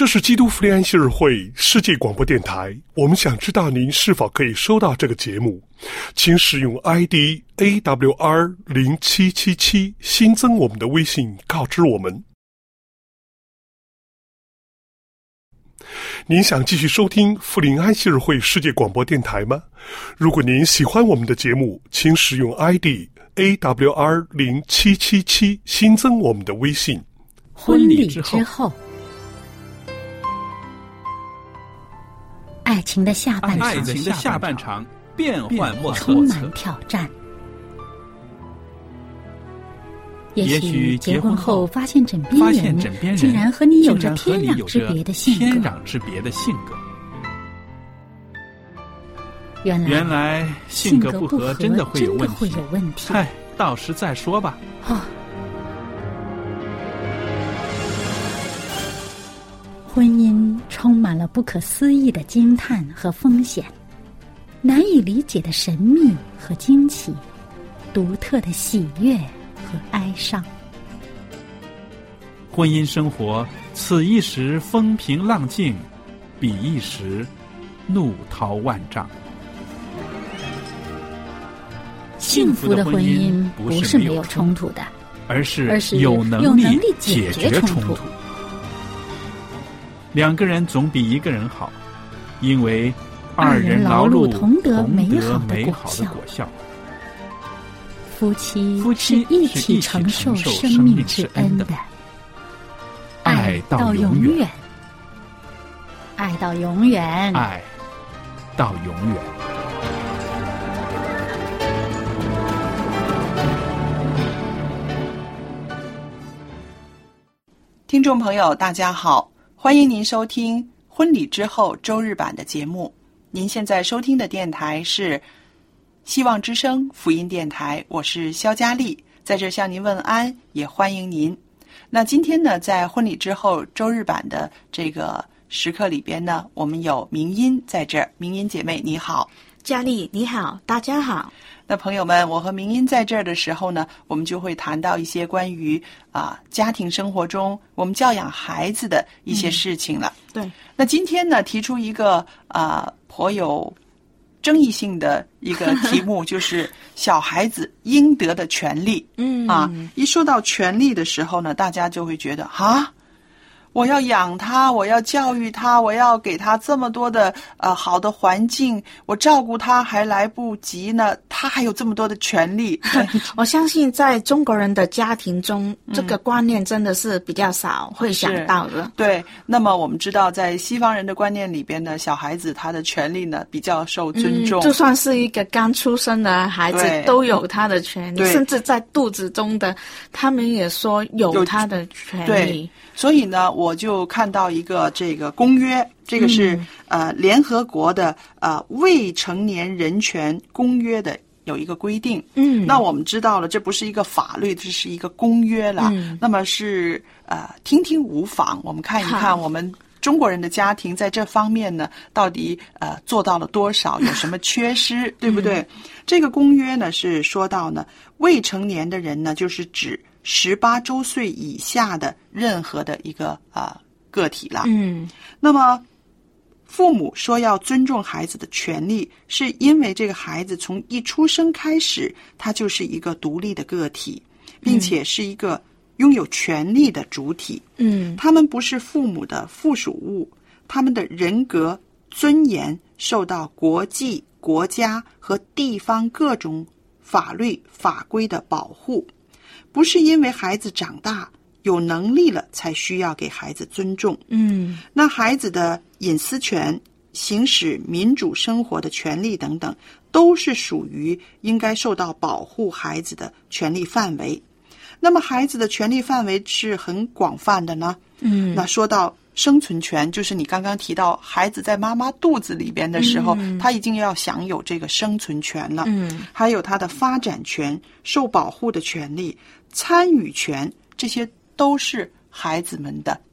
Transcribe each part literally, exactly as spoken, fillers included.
这是基督福临安息日会世界广播电台，我们想知道您是否可以收到这个节目，请使用 I D A W R 零七七七 新增我们的微信告知我们。您想继续收听福临安息日会世界广播电台吗？如果您喜欢我们的节目，请使用 I D A W R 零七七七 新增我们的微信。 婚礼之后，爱情的下半场， 爱情的下半场变幻莫测， 充满挑战。也许结婚后发现枕边人竟然和你有着天壤之别的性格。 天壤之别的性格。 原来原来性格不合真的会有问题。 嗨， 到时再说吧。 哦，婚姻充满了不可思议的惊叹和风险，难以理解的神秘和惊奇，独特的喜悦和哀伤。 婚姻生活，此一时风平浪静，彼一时怒涛万丈。 幸福的婚姻不是没有冲突的， 而是有能力解决冲突。两个人总比一个人好，因为二人劳碌同得美好的果效。 夫妻是一起承受生命之恩的，爱到永远，爱到永远， 爱到永远。 听众朋友大家好，欢迎您收听婚礼之后周日版的节目。您现在收听的电台是希望之声福音电台，我是肖佳丽，在这向您问安，也欢迎您。那今天呢，在婚礼之后周日版的这个时刻里边呢，我们有明音在这儿。明音姐妹你好。 佳丽你好，大家好。 那朋友们，我和明音在这儿的时候呢，我们就会谈到一些关于啊、呃、家庭生活中我们教养孩子的一些事情了。 嗯、对。 那今天呢，提出一个啊、呃、颇有争议性的一个题目，就是小孩子应得的权利。 嗯啊，一说到权利的时候呢，大家就会觉得啊，我要养他，我要教育他，我要给他这么多的呃好的环境，我照顾他还来不及呢，他还有这么多的权利。 我相信在中国人的家庭中，嗯、这个观念真的是比较少会想到的。 对，那么我们知道，在西方人的观念里边呢，小孩子他的权利呢比较受尊重， 嗯、就算是一个刚出生的孩子都有他的权利，甚至在肚子中的，他们也说有他的权利。 所以呢，我就看到一个这个公约，这个是、嗯、呃联合国的呃未成年人权公约的有一个规定。 嗯， 那我们知道了，这不是一个法律，这是一个公约了。 嗯， 那么是呃听听无妨，我们看一看我们中国人的家庭在这方面呢，到底呃做到了多少，有什么缺失，对不对？嗯、这个公约呢是说到呢，未成年的人呢，就是指十八周岁以下的任何的一个啊、呃、个体了。 嗯， 那么父母说要尊重孩子的权利，是因为这个孩子从一出生开始，他就是一个独立的个体，并且是一个拥有权利的主体。 嗯， 他们不是父母的附属物，他们的人格尊严受到国际、国家和地方各种法律法规的保护。不是因为孩子长大有能力了才需要给孩子尊重。 嗯， 那孩子的隐私权、行使民主生活的权利等等，都是属于应该受到保护孩子的权利范围。那么孩子的权利范围是很广泛的呢。 嗯， 那说到生存权，就是你刚刚提到孩子在妈妈肚子里边的时候， 嗯、 他已经要享有这个生存权了。 嗯， 还有他的发展权、受保护的权利、参与权，这些都是孩子们的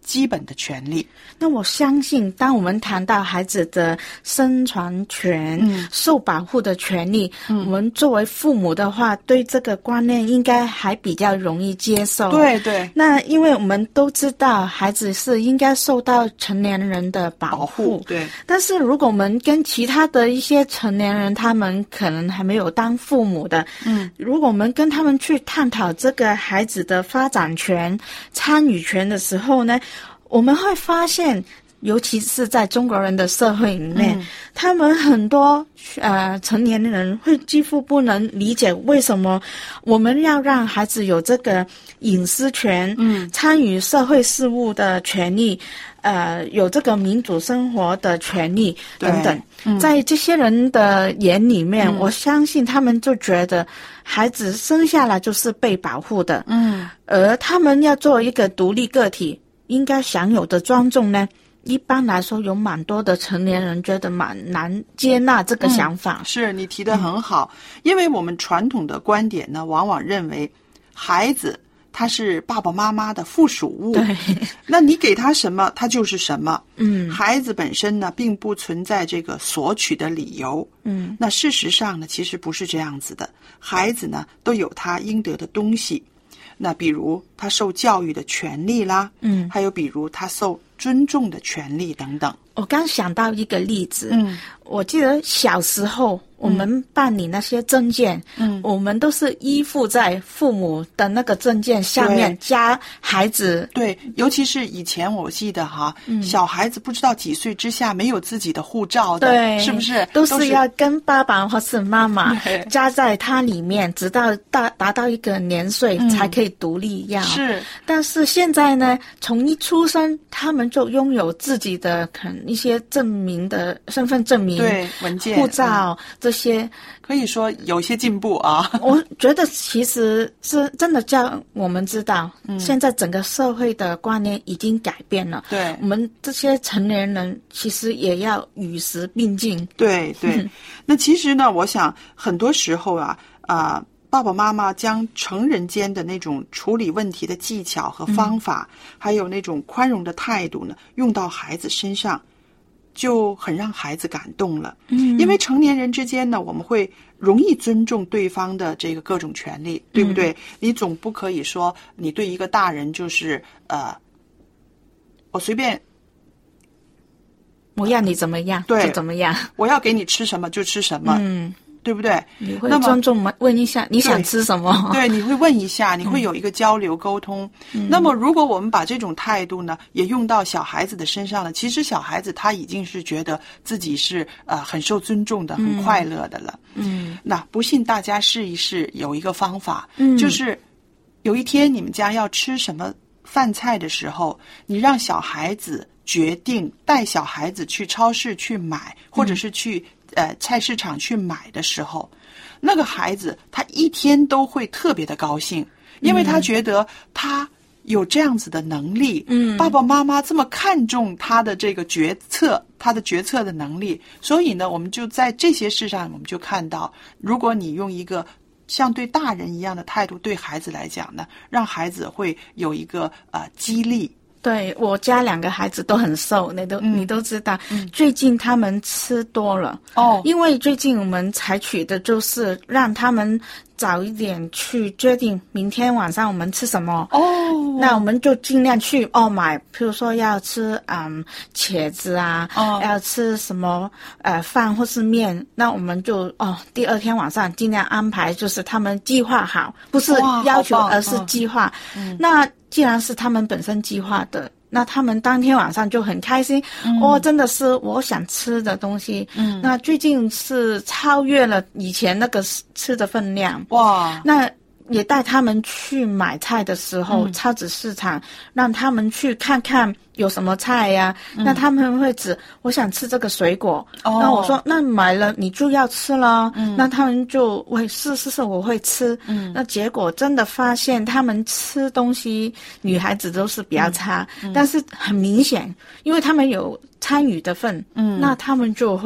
基本的权利。 那我相信当我们谈到孩子的生存权、嗯、受保护的权利、嗯、我们作为父母的话对这个观念应该还比较容易接受。 对对， 那因为我们都知道孩子是应该受到成年人的保护， 保护对。 但是如果我们跟其他的一些成年人，他们可能还没有当父母的，嗯，如果我们跟他们去探讨这个孩子的发展权、参与权的时候呢，我们会发现尤其是在中国人的社会里面、嗯、他们很多呃成年人会几乎不能理解为什么我们要让孩子有这个隐私权，嗯，参与社会事务的权利，呃有这个民主生活的权利等等、嗯、在这些人的眼里面、嗯、我相信他们就觉得孩子生下来就是被保护的，嗯，而他们要做一个独立个体应该享有的尊重呢，一般来说有蛮多的成年人觉得蛮难接纳这个想法、 嗯、是你提得很好、嗯、因为我们传统的观点呢往往认为孩子他是爸爸妈妈的附属物， 对， 那你给他什么他就是什么， 嗯， 孩子本身呢并不存在这个索取的理由， 嗯， 那事实上呢其实不是这样子的，孩子呢都有他应得的东西，那比如他受教育的权利啦， 嗯， 还有比如他受尊重的权利等等。 我刚想到一个例子， 嗯， 我记得小时候我们办理那些证件，嗯，我们都是依附在父母的那个证件下面加孩子， 对，尤其是以前我记得哈、嗯，小孩子不知道几岁之下没有自己的护照的， 对， 是不是都是要跟爸爸或是妈妈加在它里面，直到达达到一个年岁才可以独立要、嗯、 是， 但是现在呢，从一出生他们就拥有自己的可能一些证明的身份证明， 对，文件、 护照、嗯、这些， 可以说有些进步啊。 我觉得其实是真的叫我们知道、嗯、现在整个社会的观念已经改变了， 对， 我们这些成年人其实也要与时并进。 对对、嗯、那其实呢我想很多时候啊啊、呃爸爸妈妈将成人间的那种处理问题的技巧和方法、嗯、还有那种宽容的态度呢用到孩子身上，就很让孩子感动了。嗯，因为成年人之间呢我们会容易尊重对方的这个各种权利，对不对、嗯、你总不可以说你对一个大人就是呃我随便我要你怎么样对就怎么样， 我要给你吃什么就吃什么， 嗯， 对不对？ 你会尊重问一下你想吃什么， 对，你会问一下，你会有一个交流沟通、嗯、那么如果我们把这种态度呢也用到小孩子的身上了，其实小孩子他已经是觉得自己是呃很受尊重的、很快乐的了。 嗯， 那不信大家试一试，有一个方法、 嗯、 就是有一天你们家要吃什么饭菜的时候，你让小孩子决定，带小孩子去超市去买，或者是去、嗯、呃菜市场去买的时候，那个孩子他一天都会特别的高兴，因为他觉得他有这样子的能力，嗯，爸爸妈妈这么看重他的这个决策，他的决策的能力，所以呢我们就在这些事上我们就看到，如果你用一个像对大人一样的态度对孩子来讲呢，让孩子会有一个呃激励。 对，我家两个孩子都很瘦，你都、嗯、你都知道、嗯、最近他们吃多了哦， 因为最近我们采取的就是让他们早一点去决定明天晚上我们吃什么哦， 那我们就尽量去哦买，譬如说要吃嗯茄子啊、哦、要吃什么呃饭或是面，那我们就哦第二天晚上尽量安排，就是他们计划好，不是要求而是计划、哦嗯、那既然是他们本身计划的，那他们当天晚上就很开心、嗯、哦，真的是我想吃的东西。嗯，那最近是超越了以前那个吃的分量。 哇， 那也带他们去买菜的时候、嗯、超级市场让他们去看看有什么菜呀、啊嗯、那他们会指我想吃这个水果、哦、那我说那买了你就要吃了、嗯、那他们就会是是是我会吃、嗯、那结果真的发现他们吃东西女孩子都是比较差、嗯嗯、但是很明显因为他们有参与的份，嗯，那他们就会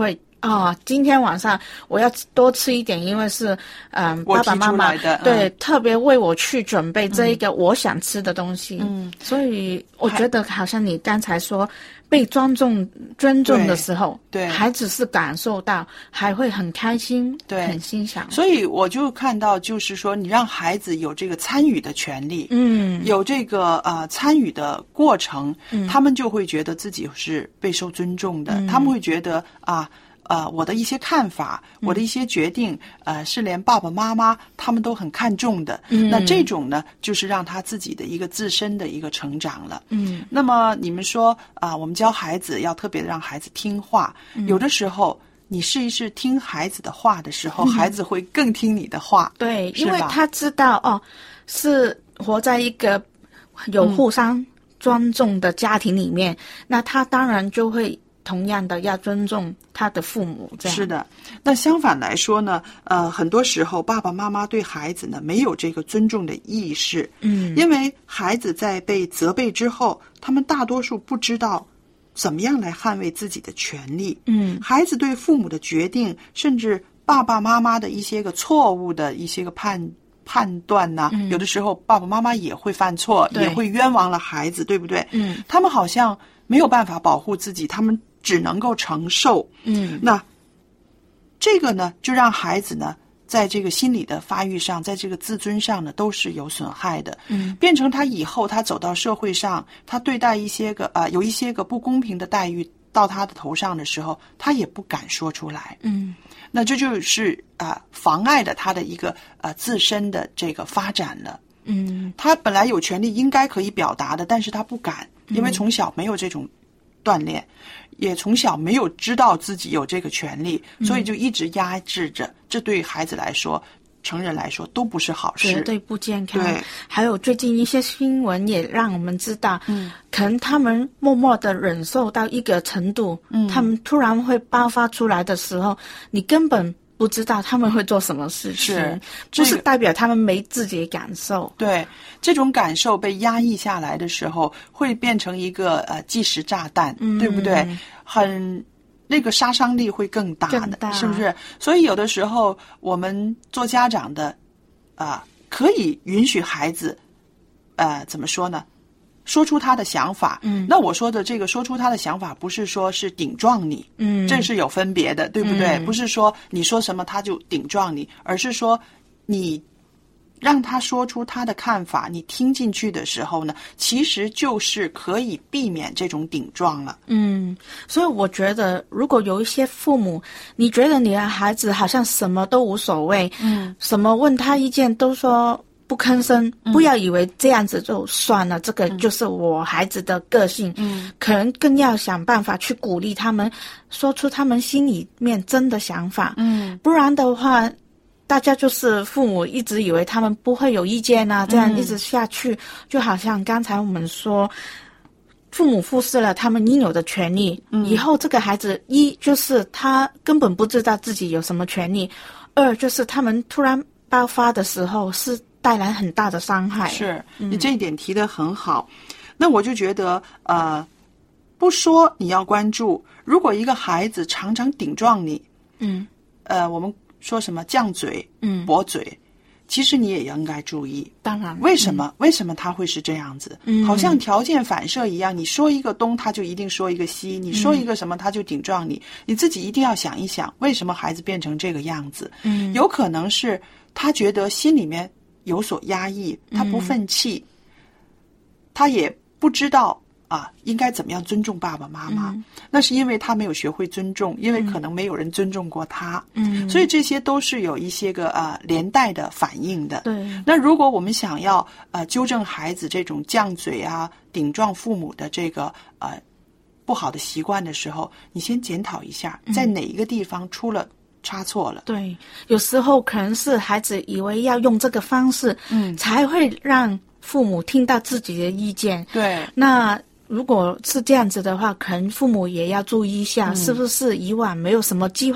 哦，今天晚上我要多吃一点，因为是嗯、呃、爸爸妈妈的对、 嗯、 特别为我去准备这一个我想吃的东西。嗯，所以我觉得好像你刚才说被尊重尊重的时候， 对，对孩子是感受到，还会很开心， 对， 很欣赏。 所以我就看到，就是说你让孩子有这个参与的权利， 嗯， 有这个呃参与的过程， 嗯， 他们就会觉得自己是备受尊重的，嗯、他们会觉得啊。呃，我的一些看法，我的一些决定，嗯、呃，是连爸爸妈妈他们都很看重的。嗯，那这种呢，就是让他自己的一个自身的一个成长了。 嗯， 那么你们说啊、呃，我们教孩子要特别的让孩子听话，嗯、有的时候你试一试听孩子的话的时候，嗯、孩子会更听你的话。 对，因为他知道哦，是活在一个有互相尊重的家庭里面，嗯、那他当然就会。同样的要尊重他的父母，这样是的。那相反来说呢，呃，很多时候爸爸妈妈对孩子呢没有这个尊重的意识， 嗯， 因为孩子在被责备之后，他们大多数不知道怎么样来捍卫自己的权利， 嗯， 孩子对父母的决定，甚至爸爸妈妈的一些个错误的一些个判判断呢、啊嗯，有的时候爸爸妈妈也会犯错，也会冤枉了孩子，对不对？ 嗯， 他们好像没有办法保护自己，他们只能够承受。 嗯， 那这个呢，就让孩子呢，在这个心理的发育上，在这个自尊上呢，都是有损害的。 嗯， 变成他以后他走到社会上，他对待一些个呃有一些个不公平的待遇到他的头上的时候，他也不敢说出来。 嗯， 那这就是啊、呃、妨碍了他的一个呃自身的这个发展了。 嗯， 他本来有权利应该可以表达的，但是他不敢，因为从小没有这种锻炼，嗯、也从小没有知道自己有这个权利，嗯、所以就一直压制着。这对孩子来说，成人来说都不是好事， 绝对不健康。 对， 还有最近一些新闻也让我们知道， 嗯， 可能他们默默的忍受到一个程度， 嗯， 他们突然会爆发出来的时候，你根本不知道他们会做什么事情， 是， 不是代表他们没自己的感受。 对，这种感受被压抑下来的时候，会变成一个呃计时炸弹， 嗯、 对不对？很那个杀伤力会更大的， 更大是不是？所以有的时候我们做家长的啊、呃，可以允许孩子呃怎么说呢？说出他的想法， 嗯， 那我说的这个说出他的想法，不是说是顶撞你， 嗯， 这是有分别的，对不对？ 嗯、 不是说你说什么他就顶撞你，而是说你让他说出他的看法，你听进去的时候呢，其实就是可以避免这种顶撞了。 嗯，所以我觉得，如果有一些父母，你觉得你的孩子好像什么都无所谓， 嗯， 什么问他意见都说不吭声，不要以为这样子就算了，嗯、这个就是我孩子的个性。 嗯， 可能更要想办法去鼓励他们，说出他们心里面真的想法。 嗯， 不然的话，大家就是父母一直以为他们不会有意见啊，这样一直下去，嗯、就好像刚才我们说，父母忽视了他们应有的权利， 嗯、 以后这个孩子一就是他根本不知道自己有什么权利，二就是他们突然爆发的时候是带来很大的伤害。 是，你这一点提得很好。嗯、那我就觉得，呃，不说你要关注，如果一个孩子常常顶撞你， 嗯， 呃，我们说什么犟嘴， 嗯， 驳嘴，其实你也应该注意。 当然， 为什么？嗯、为什么他会是这样子？ 嗯， 好像条件反射一样，你说一个东，他就一定说一个西；你说一个什么，他就顶撞你。嗯、你自己一定要想一想，为什么孩子变成这个样子？ 嗯， 有可能是他觉得心里面有所压抑，他不忿气，嗯、他也不知道啊应该怎么样尊重爸爸妈妈。 嗯、 那是因为他没有学会尊重，因为可能没有人尊重过他。 嗯， 所以这些都是有一些个啊连带的反应的。 对。 那如果我们想要呃纠正孩子这种犟嘴啊、顶撞父母的这个呃不好的习惯的时候，你先检讨一下，在哪一个地方出了差错了。 对，有时候可能是孩子以为要用这个方式， 嗯， 才会让父母听到自己的意见。 对， 那如果是这样子的话，可能父母也要注意一下，嗯、是不是以往没有什么机会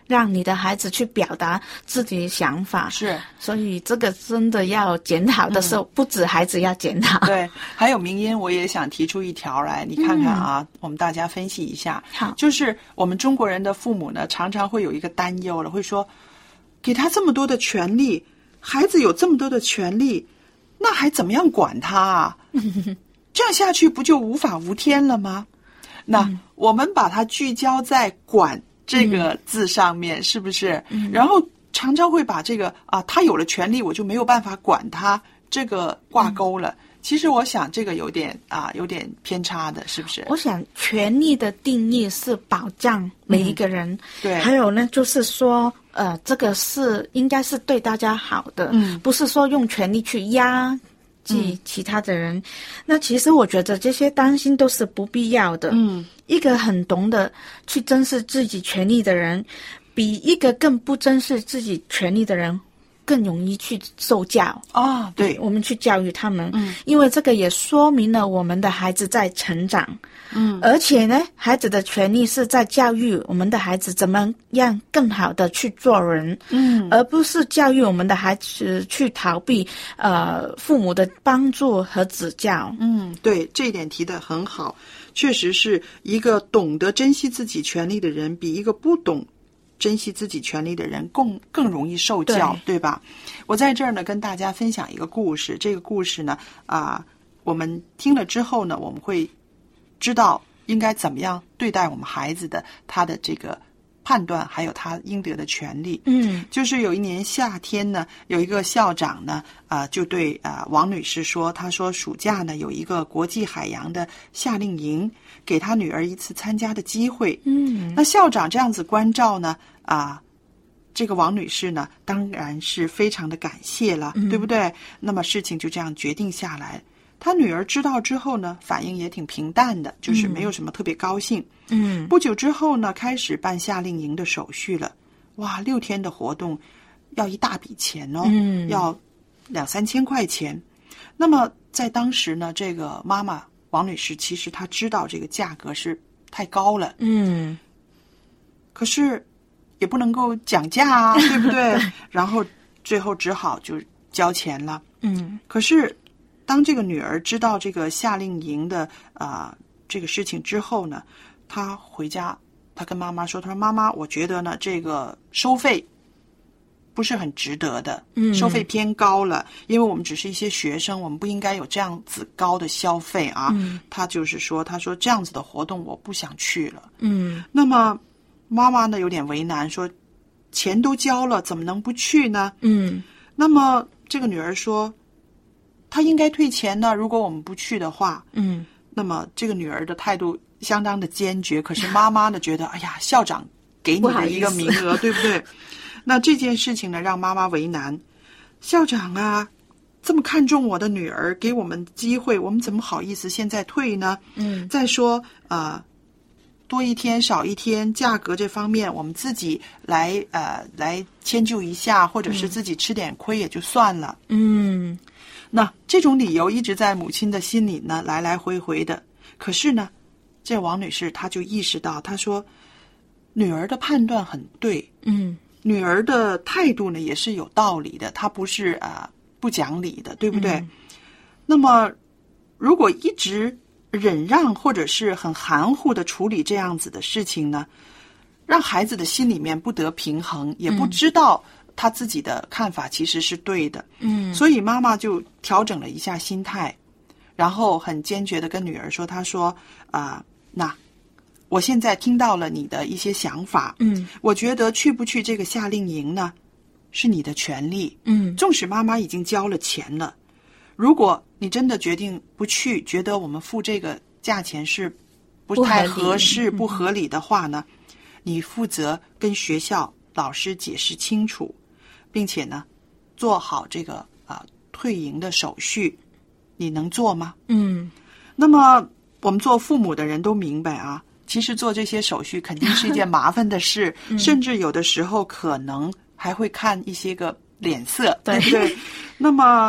让你的孩子去表达自己的想法。 是， 所以这个真的要检讨的时候，嗯、不止孩子要检讨。 对，还有明音，我也想提出一条来，你看看啊，嗯、我们大家分析一下。 好， 就是我们中国人的父母呢，常常会有一个担忧了，会说，给他这么多的权利，孩子有这么多的权利，那还怎么样管他啊？这样下去不就无法无天了吗？那、嗯、我们把它聚焦在管这个字上面，嗯、是不是？嗯、然后常常会把这个啊，他有了权利，我就没有办法管他，这个挂钩了。嗯、其实我想这个有点啊，有点偏差的，是不是？ 我想权利的定义是保障每一个人，嗯、 对。 还有呢，就是说，呃，这个是应该是对大家好的，嗯，不是说用权力去压及其他的人，嗯、那其实我觉得这些担心都是不必要的。嗯，一个很懂得去珍视自己权利的人，比一个更不珍视自己权利的人更容易去受教。 啊，对， 我们去教育他们，嗯，因为这个也说明了我们的孩子在成长。嗯，而且呢，孩子的权利是在教育我们的孩子怎么样更好的去做人，嗯，而不是教育我们的孩子去逃避呃父母的帮助和指教。 嗯，对，这一点提得很好，确实是一个懂得珍惜自己权利的人，比一个不懂珍惜自己权利的人更更容易受教， 对, 对吧？我在这儿呢跟大家分享一个故事，这个故事呢啊、呃，我们听了之后呢，我们会知道应该怎么样对待我们孩子的他的这个判断，还有他应得的权利。嗯，就是有一年夏天呢，有一个校长呢啊、呃，就对啊、呃、王女士说，他说暑假呢有一个国际海洋的夏令营，给他女儿一次参加的机会。嗯，那校长这样子关照呢啊、呃，这个王女士呢当然是非常的感谢了，嗯、对不对？那么事情就这样决定下来。他女儿知道之后呢，反应也挺平淡的，就是没有什么特别高兴。嗯，不久之后呢，开始办夏令营的手续了。哇，六天的活动要一大笔钱哦，嗯，要两三千块钱。那么在当时呢，这个妈妈王女士其实她知道这个价格是太高了，嗯，可是也不能够讲价啊，对不对？然后最后只好就交钱了。嗯，可是当这个女儿知道这个夏令营的啊、呃、这个事情之后呢，她回家，她跟妈妈说，她说妈妈，我觉得呢这个收费不是很值得的，嗯，收费偏高了，因为我们只是一些学生，我们不应该有这样子高的消费啊。嗯，她就是说，她说这样子的活动我不想去了。嗯，那么妈妈呢有点为难，说钱都交了，怎么能不去呢？嗯，那么这个女儿说，他应该退钱呢，如果我们不去的话。嗯，那么这个女儿的态度相当的坚决，可是妈妈呢觉得，哎呀，校长给你的一个名额，对不对？那这件事情呢让妈妈为难，校长啊这么看重我的女儿，给我们机会，我们怎么好意思现在退呢？嗯，再说呃多一天少一天，价格这方面我们自己来呃来迁就一下，或者是自己吃点亏也就算了。嗯，那这种理由一直在母亲的心里呢来来回回的。可是呢这王女士她就意识到，她说女儿的判断很对，嗯，女儿的态度呢也是有道理的，她不是啊、呃、不讲理的，对不对？嗯，那么如果一直忍让或者是很含糊的处理这样子的事情呢，让孩子的心里面不得平衡，也不知道他自己的看法其实是对的。嗯，所以妈妈就调整了一下心态，然后很坚决的跟女儿说，她说啊、呃，那我现在听到了你的一些想法，嗯，我觉得去不去这个夏令营呢是你的权利，嗯，纵使妈妈已经交了钱了，如果你真的决定不去，觉得我们付这个价钱是不太合适、不合理的话呢，你负责跟学校老师解释清楚，并且呢做好这个啊、呃、退营的手续，你能做吗？嗯，那么我们做父母的人都明白啊，其实做这些手续肯定是一件麻烦的事，嗯，甚至有的时候可能还会看一些个脸色，对不对？那么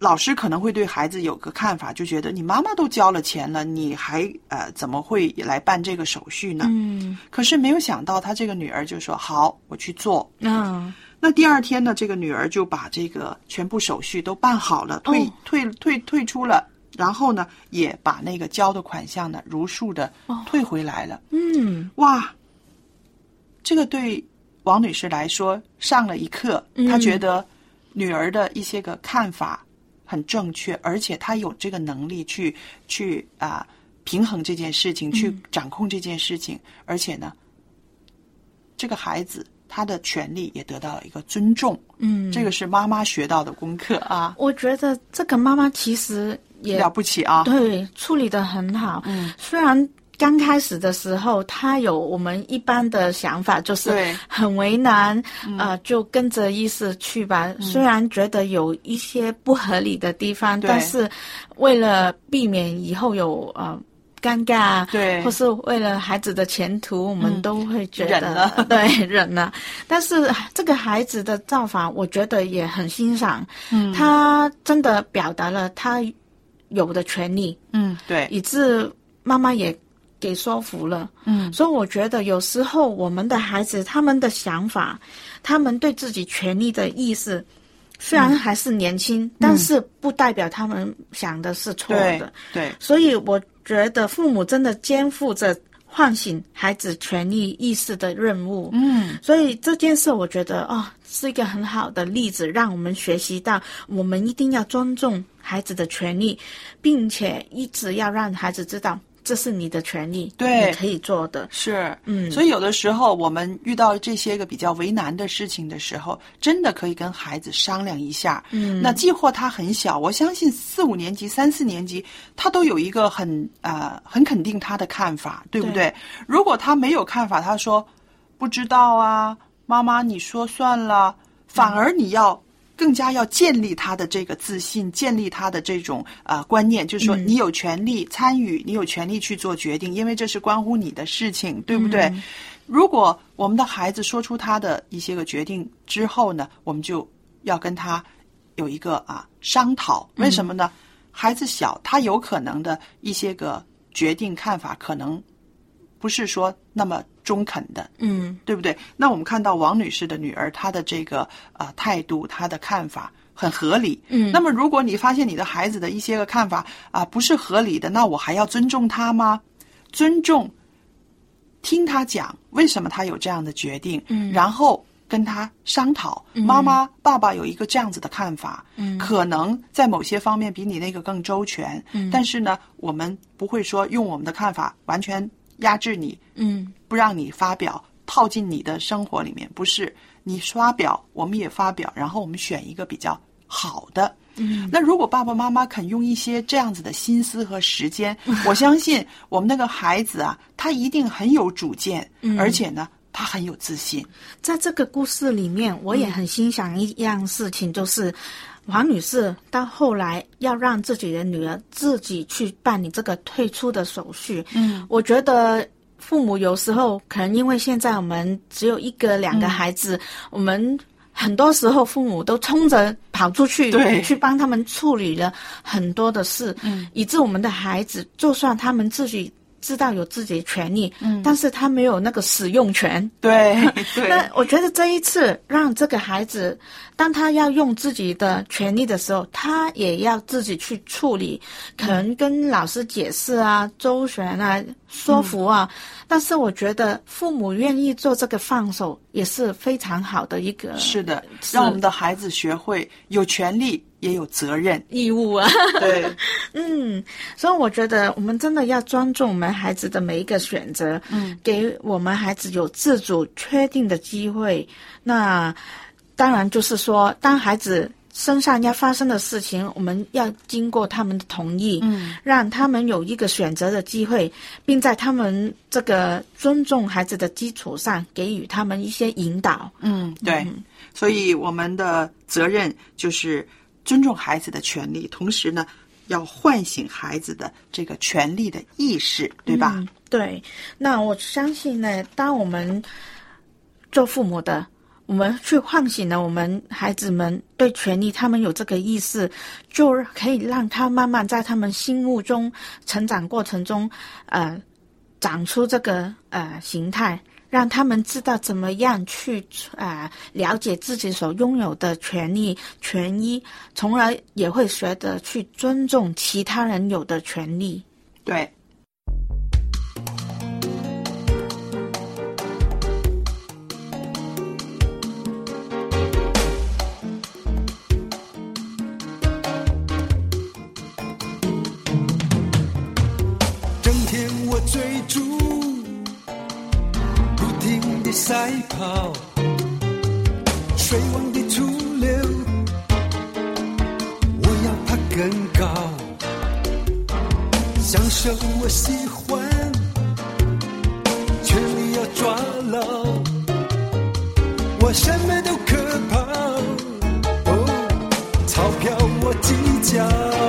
老师可能会对孩子有个看法，就觉得你妈妈都交了钱了，你还呃怎么会来办这个手续呢？ 嗯， 可是没有想到，他这个女儿就说好，我去做。 嗯， 那第二天呢，这个女儿就把这个全部手续都办好了，退、 哦、 退退退出了，然后呢，也把那个交的款项呢如数的退回来了。 哦、嗯， 哇，这个对王女士来说上了一课，她觉得女儿的一些个看法很正确，而且她有这个能力去去啊、呃、平衡这件事情，去掌控这件事情，而且呢，这个孩子他的权利也得到了一个尊重。 嗯， 这个是妈妈学到的功课啊。 我觉得这个妈妈其实也了不起啊， 对，处理得很好。 嗯， 虽然刚开始的时候，她有我们一般的想法，就是很为难，呃，就跟着意思去吧。嗯、虽然觉得有一些不合理的地方，但是为了避免以后有呃。尴尬， 对， 或是为了孩子的前途，我们都会觉得、 嗯、忍了， 对，忍了。但是这个孩子的造法，我觉得也很欣赏。嗯，他真的表达了他有的权利。 嗯，对， 以致妈妈也给说服了。 嗯， 所以我觉得有时候我们的孩子，他们的想法，他们对自己权利的意识。虽然还是年轻、嗯，但是不代表他们想的是错的。 对，对， 所以我觉得父母真的肩负着唤醒孩子权利意识的任务。 嗯， 所以这件事我觉得哦是一个很好的例子，让我们学习到我们一定要尊重孩子的权利，并且一直要让孩子知道。这是你的权利， 对， 你可以做的。 是， 嗯， 所以有的时候我们遇到这些个比较为难的事情的时候，真的可以跟孩子商量一下。 嗯， 那既或他很小，我相信四五年级、三四年级，他都有一个很呃很肯定他的看法，对不对？对，如果他没有看法，他说不知道啊，妈妈你说算了，反而你要。更加要建立他的这个自信，建立他的这种呃观念，就是说你有权利参与，你有权利去做决定，因为这是关乎你的事情，对不对？ 嗯、 如果我们的孩子说出他的一些个决定之后呢，我们就要跟他有一个啊商讨。为什么呢？嗯、孩子小，他有可能的一些个决定看法可能不是说那么中肯的， 嗯， 对不对？那我们看到王女士的女儿，她的这个呃态度，她的看法很合理， 嗯。 那么如果你发现你的孩子的一些个看法啊、呃、不是合理的，那我还要尊重他吗？尊重，听他讲为什么他有这样的决定， 嗯， 然后跟他商讨， 嗯、 妈妈、爸爸有一个这样子的看法， 嗯， 可能在某些方面比你那个更周全， 嗯， 但是呢，我们不会说用我们的看法完全压制你， 嗯， 不让你发表，套进你的生活里面，不是你发表，我们也发表，然后我们选一个比较好的。 嗯， 那如果爸爸妈妈肯用一些这样子的心思和时间，我相信我们那个孩子啊，他一定很有主见， 嗯， 而且呢，他很有自信。 在这个故事里面，我也很欣赏一样事情，就是王女士到后来要让自己的女儿自己去办理这个退出的手续。 嗯， 我觉得父母有时候可能因为现在我们只有一个两个孩子，嗯，我们很多时候父母都冲着跑出去， 对， 去帮他们处理了很多的事， 嗯， 以致我们的孩子就算他们自己知道有自己的权利， 嗯， 但是他没有那个使用权。 对对。 那我觉得这一次让这个孩子，当他要用自己的权利的时候，他也要自己去处理，可能跟老师解释啊、周旋啊、说服啊。嗯，但是我觉得父母愿意做这个放手，也是非常好的一个。 是的，让我们的孩子学会有权利也有责任义务啊。 对， 嗯，所以我觉得我们真的要尊重我们孩子的每一个选择， 嗯， 给我们孩子有自主确定的机会。那当然就是说，当孩子身上要发生的事情，我们要经过他们的同意， 嗯，让他们有一个选择的机会，并在他们这个尊重孩子的基础上，给予他们一些引导。 嗯，对，嗯，所以我们的责任就是尊重孩子的权利，同时呢，要唤醒孩子的这个权利的意识，对吧？ 嗯，对。那我相信呢，当我们做父母的， 我们去唤醒了我们孩子们对权利，他们有这个意识，就可以让他慢慢在他们心目中成长过程中呃长出这个呃形态，让他们知道怎么样去呃了解自己所拥有的权利权益，从而也会学着去尊重其他人有的权利。 对。 追逐不停地赛跑，水往的出流，我要爬更高，享受我喜欢，权力要抓牢，我什么都可抛，哦，钞票我计较，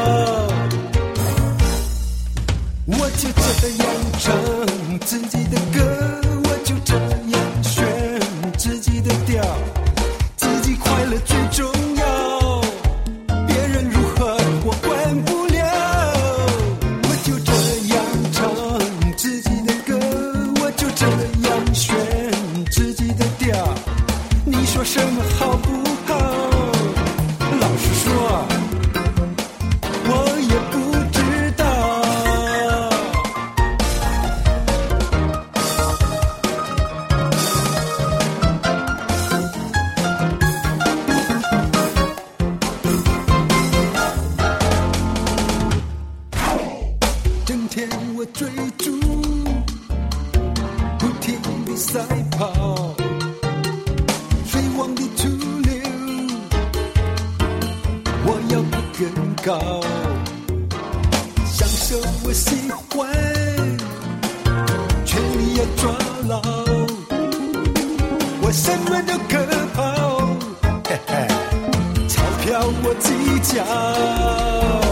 我就这样唱自己的歌，我就这样选自己的调，自己快乐最重要，别人如何我管不了，我就这样唱自己的歌，我就这样选自己的调，你说什么好不好？老实说我也不知道。追逐不停地赛跑，水往的出流，我要爬更高，享受我喜欢，权力要抓牢，我什么都可抛，嘿嘿，钞票我计较，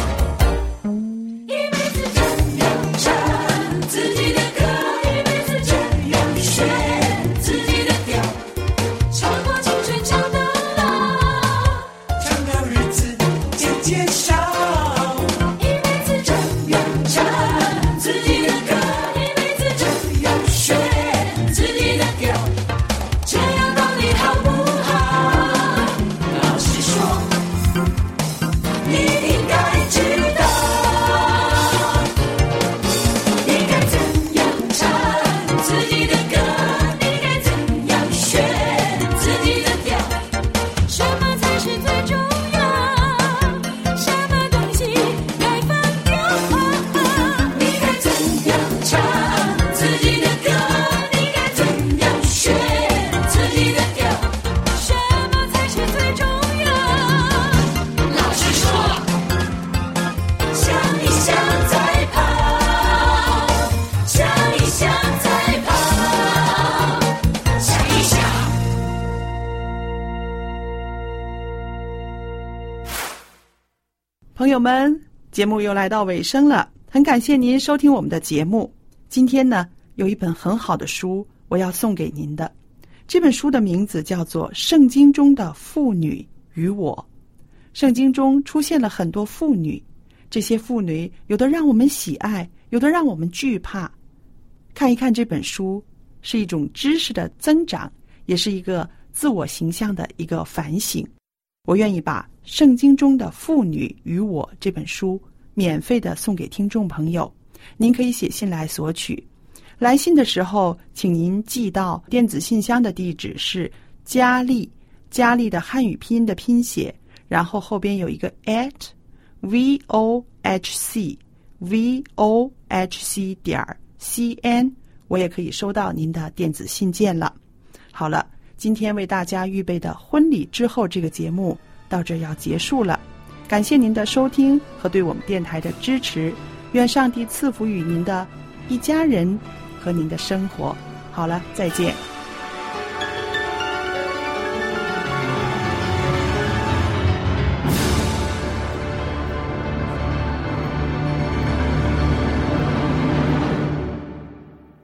朋友们，节目又来到尾声了，很感谢您收听我们的节目。今天呢，有一本很好的书我要送给您的，这本书的名字叫做《圣经中的妇女与我》。圣经中出现了很多妇女，这些妇女有的让我们喜爱，有的让我们惧怕。看一看这本书，是一种知识的增长，也是一个自我形象的一个反省。我愿意把《圣经中的妇女与我》这本书免费的送给听众朋友，您可以写信来索取。来信的时候，请您寄到电子信箱的地址是佳丽，佳丽的汉语拼音的拼写，然后后边有一个 at vohc vohc 点 cn， 我也可以收到您的电子信件了。好了，今天为大家预备的婚礼之后这个节目到这要结束了，感谢您的收听和对我们电台的支持，愿上帝赐福与您的一家人和您的生活。好了，再见。